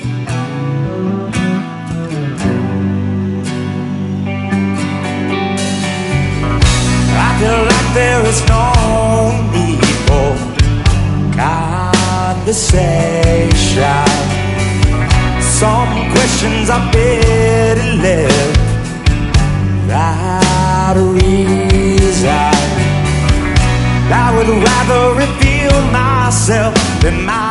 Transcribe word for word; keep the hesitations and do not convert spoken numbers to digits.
I feel like there is no need for conversation. Some questions are better left without a reason. I would rather reveal myself than my